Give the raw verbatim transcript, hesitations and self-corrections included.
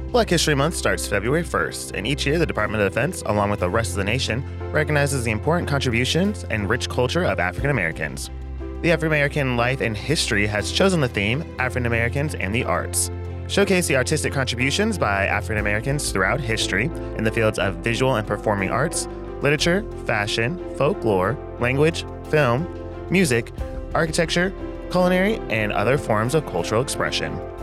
Black History Month starts February first, and each year the Department of Defense, along with the rest of the nation, recognizes the important contributions and rich culture of African Americans. The African American Life and History has chosen the theme African Americans and the Arts. Showcase the artistic contributions by African Americans throughout history in the fields of visual and performing arts, literature, fashion, folklore, language, film, music, architecture, culinary, and other forms of cultural expression.